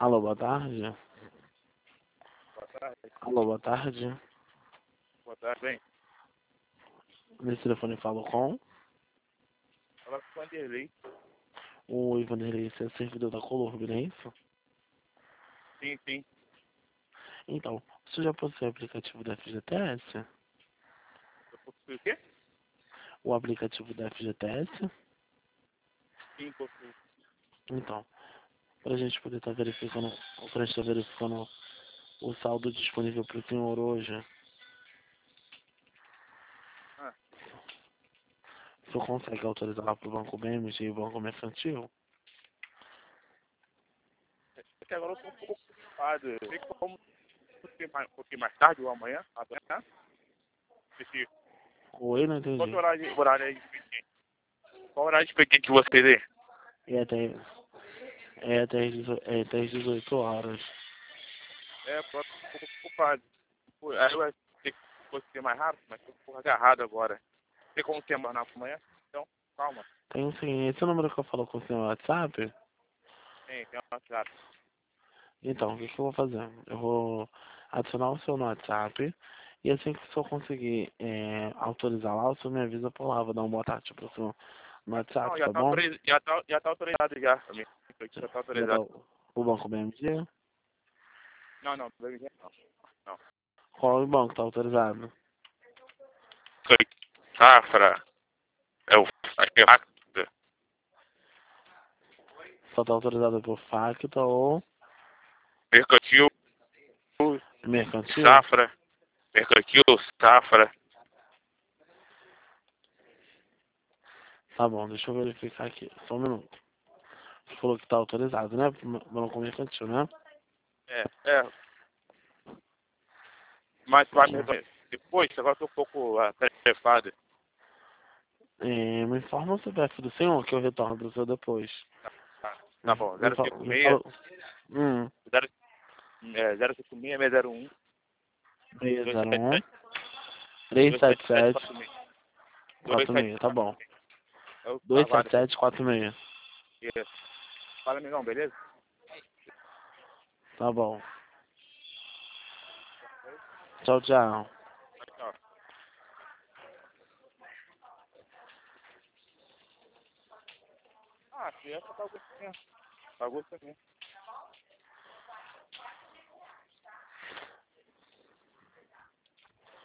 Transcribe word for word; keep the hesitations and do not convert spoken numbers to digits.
Alô, boa tarde. Boa tarde. Alô, boa tarde. Boa tarde, bem. Nesse telefone falo com Fala com o Vanderlei. o Ivanderlei, você é servidor da Colorb, não é isso? Sim, sim. Então, você já possui o aplicativo da F G T S? Eu possui o quê? O aplicativo da F G T S? Sim, possui. Então, para a gente poder estar verificando, para estar verificando o saldo disponível para o senhor hoje, Ah, o senhor consegue autorizar lá para o Banco B M G e o Banco Mercantil? é que agora eu tô um pouco ocupado. Tem como ser mais, um pouquinho mais tarde ou amanhã? Amanhã? Esse, Oi, não qual que é entendi. o horário, de- horário aí de expediente? Qual o horário de expediente que você vê? É até, é até, as dezo- é até as dezoito horas. É, pronto, tô um pouco ocupado. Pô, aí eu ia ter que fosse ser mais rápido, mas tô um pouco agarrado agora. Tem como ser mais na amanhã? Então, calma. Tem sim, esse é o número que eu falo com o senhor no WhatsApp? Tem, tem uma WhatsApp. Então, o que, que eu vou fazer? Eu vou adicionar o seu no WhatsApp e assim que o senhor conseguir é, autorizar lá, o senhor me avisa por lá. Vou dar uma boa tarde pro senhor no Não, WhatsApp, já tá tá, bom? autoriz... já tá, já tá autorizado já também. Já tá Já tá autorizado. o o banco B M G? Não, não, não, não. Não. Qual o banco tá autorizado? Foi Safra, é o acho que é Facta, Só tá autorizado por Facta ou Mercantil, Mercantil? Safra, Mercantil, Safra. Tá bom, deixa eu verificar aqui. Só um minuto. Você falou que tá autorizado, né? Banco Mercantil, né? É, é, mas vai me Hum. reconhecer. Depois, agora eu tô um pouco atarefado. É, me informa o C P F do senhor que eu retorno pro senhor depois. Tá, Me, tá bom, me, zero fa- cinco me seis, fala. Hum. zero, é, zero cinco seis, seis zero um, dois sete seis zero um, sete, três dois sete sete sete, sete, quatro seis. dois quatro sete seis, tá quatro bom. seis. É o dois trabalho. sete sete, quatro seis. Isso. Fala, amigão, beleza? Tá bom. Tchau, tchau. Tchau. Ah, criança pagou também. Pagou também.